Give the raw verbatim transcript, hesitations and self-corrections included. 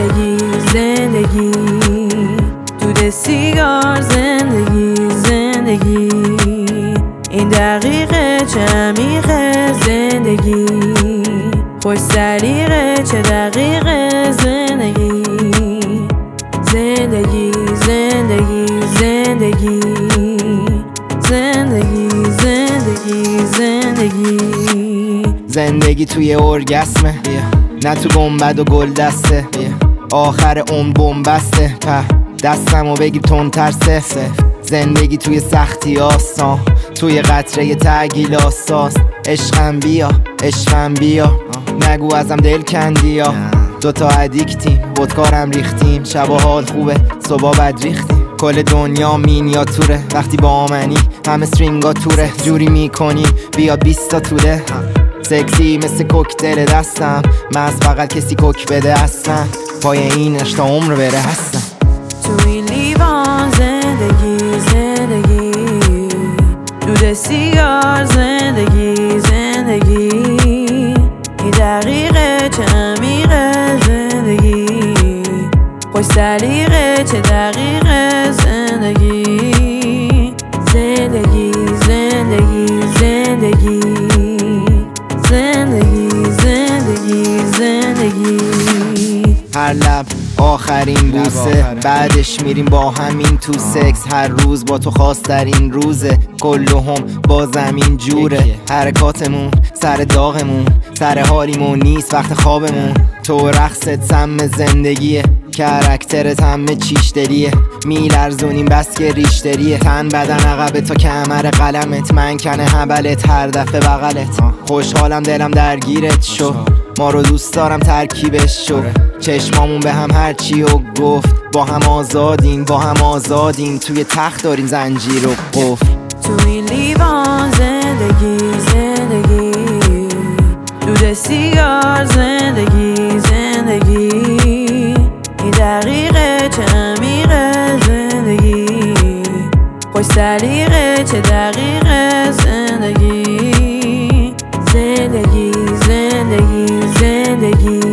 زندگی زندگی دود سیگار، زندگی زندگی این دقیقه چه عمیقه، زندگی خوش سلیقه چه دقیقه، زندگی زندگی زندگی زندگی زندگی زندگی زندگی زندگی توی ارگسمه، نه تو گنبد و گل دسته، آخر اون بومبسته، په دستمو بگیر تندتر سه. زندگی توی سختی آسان، توی قطره تگیل آساس. عشقم بیا عشقم بیا، نگو ازم دل کندیا. دوتا ادیکتیم ودکارم ریختیم، شبا حال خوبه صبح بد ریختیم. کل دنیا مینیاتوره، وقتی با منی همه استرینگا توره. جوری میکنی بیا بیستا توله، سکسی مثل کوکتل دستم، من از فقط کسی کوک بده هستم. پای اینش تا عمر بره هستم. تو این لیوان زندگی زندگی دود سیگار، زندگی زندگی این دقیقه چه عمیقه، زندگی خوش سلیقه چه دقیقه، زندگی زندگی زندگی زندگی زندگی زندگی زندگی هر لب آخرین بوسه، بعدش میریم با همین تو سکس. هر روز با تو خواسترین روزه، کلهم با زمین جوره. حرکاتمون سر داغمون، سر حالیمون نیست وقت خوابمون. تو رقصت سم زندگیه، کرکترت همه چیش دلیه. میلرزونیم بس که ریشتریه، تن بدن عقب تا کمر قلمت. من کنه هبلت هر دفعه بغلت، خوشحالم دلم درگیرت شو. ما رو دوست دارم ترکیبش شو، چشمامون به هم هرچی و گفت. با هم آزادیم با هم آزادیم، توی تخت داریم زنجیر و قفل. تو این لیوان زندگی زندگی دود سیگار، زندگی زندگی این دقیقه چه عمیقه، زندگی خوش سلیقه چه دقیقه، زندگی زندگی زندگی زندگی